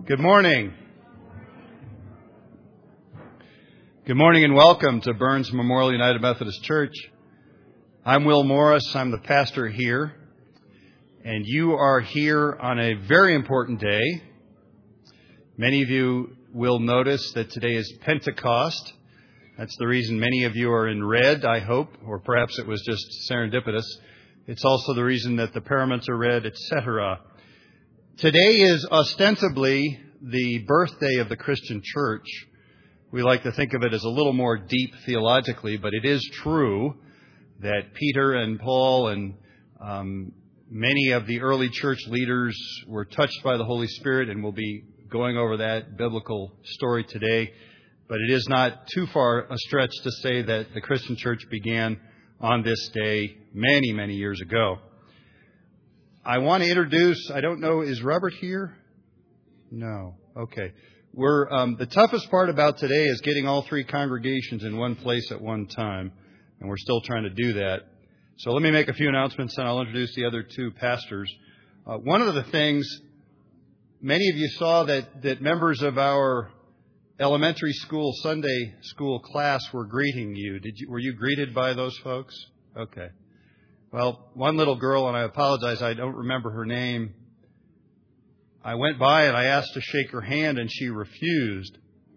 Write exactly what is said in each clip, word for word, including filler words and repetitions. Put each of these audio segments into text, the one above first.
Good morning. Good morning and welcome to Burns Memorial United Methodist Church. I'm Will Morris. I'm the pastor here. And you are here on a very important day. Many of you will notice that today is Pentecost. That's the reason many of you are in red, I hope, or perhaps it was just serendipitous. It's also the reason that the paraments are red, et cetera. Today is ostensibly the birthday of the Christian church. We like to think of it as a little more deep theologically, but it is true that Peter and Paul and um, many of the early church leaders were touched by the Holy Spirit, and we'll be going over that biblical story today. But it is not too far a stretch to say that the Christian church began on this day many, many years ago. I want to introduce, I don't know, is Robert here? No. Okay. We're um, the toughest part about today is getting all three congregations in one place at one time, and we're still trying to do that. So let me make a few announcements, and I'll introduce the other two pastors. Uh, one of the things, many of you saw that, that members of our elementary school Sunday school class were greeting you. Did you. Were you greeted by those folks? Okay. Well, one little girl, and I apologize, I don't remember her name. I went by and I asked to shake her hand, and she refused,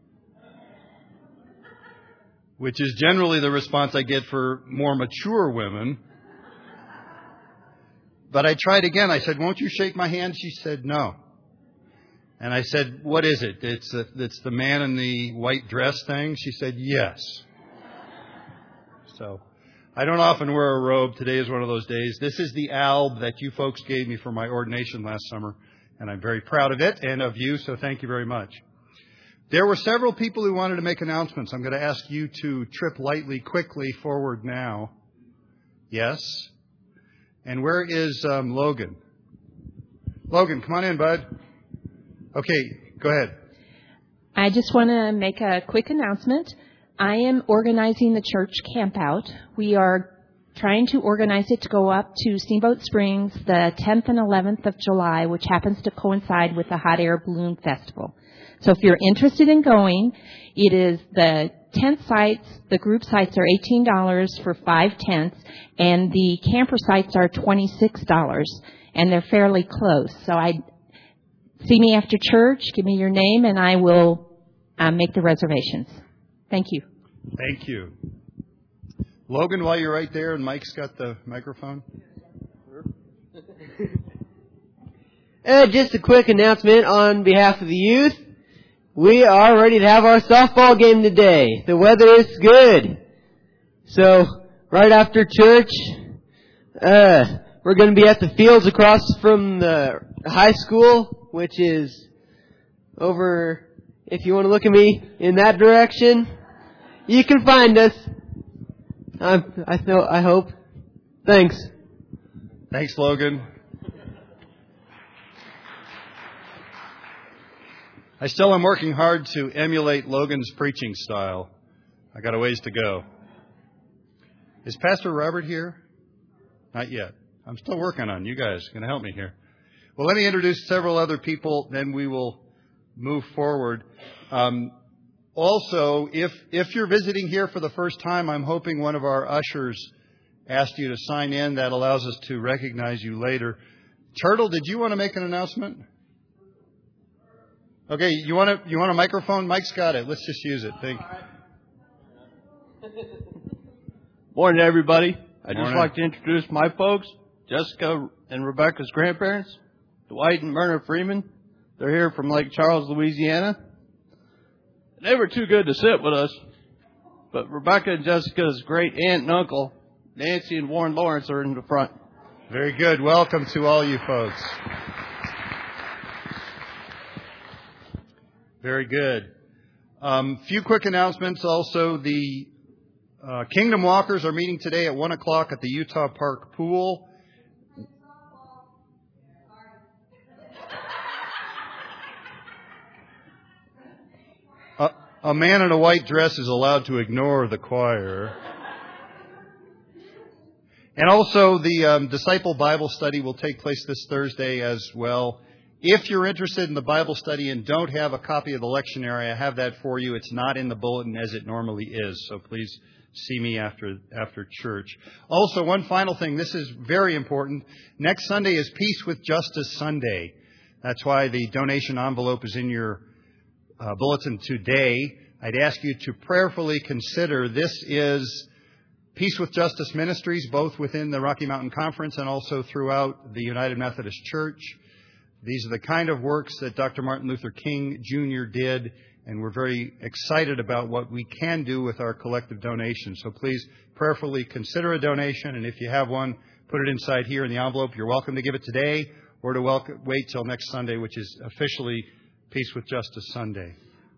which is generally the response I get for more mature women. But I tried again. I said, "Won't you shake my hand?" She said, "No." And I said, "What is it? It's, a, it's the man in the white dress thing?" She said, "Yes." So I don't often wear a robe. Today is one of those days. This is the alb that you folks gave me for my ordination last summer, and I'm very proud of it and of you, so thank you very much. There were several people who wanted to make announcements. I'm going to ask you to trip lightly, quickly forward now. Yes? And where is um, Logan? Logan, come on in, bud. Okay, go ahead. I just want to make a quick announcement. I am organizing the church campout. We are trying to organize it to go up to Steamboat Springs the tenth and eleventh of July, which happens to coincide with the Hot Air Balloon Festival. So if you're interested in going, it is the tent sites, the group sites are eighteen dollars for five tents, and the camper sites are twenty-six dollars, and they're fairly close. So I see me after church, give me your name, and I will uh, make the reservations. Thank you. Thank you. Logan, while you're right there, and Mike's got the microphone. Uh, just a quick announcement on behalf of the youth. We are ready to have our softball game today. The weather is good. So, right after church, uh, we're going to be at the fields across from the high school, which is over, if you want to look at me in that direction, you can find us. I, I, know, I hope. Thanks. Thanks, Logan. I still am working hard to emulate Logan's preaching style. I got a ways to go. Is Pastor Robert here? Not yet. I'm still working on it. You guys going to help me here. Well, let me introduce several other people, then we will move forward. Um, also, if if you're visiting here for the first time, I'm hoping one of our ushers asked you to sign in. That allows us to recognize you later. Turtle, did you want to make an announcement? Okay, you want a, you want a microphone? Mike's got it. Let's just use it. Thank you. Morning, everybody. I'd Morning. just like to introduce my folks, Jessica and Rebecca's grandparents, Dwight and Myrna Freeman. They're here from Lake Charles, Louisiana. They were too good to sit with us, but Rebecca and Jessica's great aunt and uncle, Nancy and Warren Lawrence, are in the front. Very good. Welcome to all you folks. Very good. Um, few quick announcements. Also, the uh, Kingdom Walkers are meeting today at one o'clock at the Utah Park Pool. A, a man in a white dress is allowed to ignore the choir. And also, the um, Disciple Bible Study will take place this Thursday as well. If you're interested in the Bible study and don't have a copy of the lectionary, I have that for you. It's not in the bulletin as it normally is, so please see me after after church. Also, one final thing. This is very important. Next Sunday is Peace with Justice Sunday. That's why the donation envelope is in your uh, bulletin today. I'd ask you to prayerfully consider this is Peace with Justice Ministries, both within the Rocky Mountain Conference and also throughout the United Methodist Church. These are the kind of works that Doctor Martin Luther King Junior did, and we're very excited about what we can do with our collective donations. So please prayerfully consider a donation, and if you have one, put it inside here in the envelope. You're welcome to give it today or to welcome, wait till next Sunday, which is officially Peace with Justice Sunday.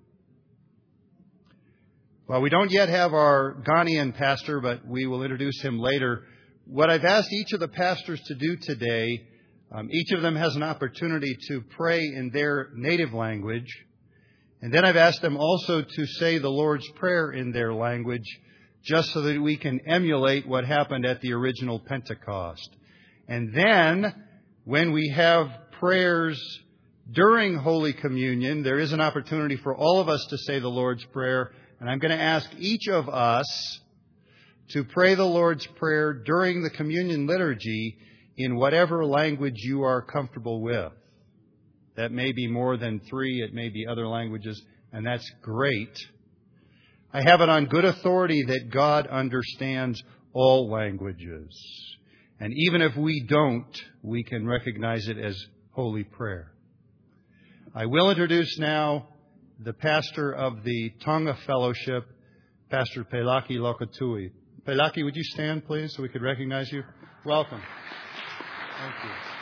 Well, we don't yet have our Ghanaian pastor, but we will introduce him later. What I've asked each of the pastors to do today, um, each of them has an opportunity to pray in their native language. And then I've asked them also to say the Lord's Prayer in their language, just so that we can emulate what happened at the original Pentecost. And then, when we have prayers during Holy Communion, there is an opportunity for all of us to say the Lord's Prayer. And I'm going to ask each of us to pray the Lord's Prayer during the communion liturgy in whatever language you are comfortable with. That may be more than three. It may be other languages, and that's great. I have it on good authority that God understands all languages. And even if we don't, we can recognize it as holy prayer. I will introduce now the pastor of the Tonga Fellowship, Pastor Pelaki Lokatui. Pelaki, would you stand, please, so we could recognize you? Welcome. Thank you.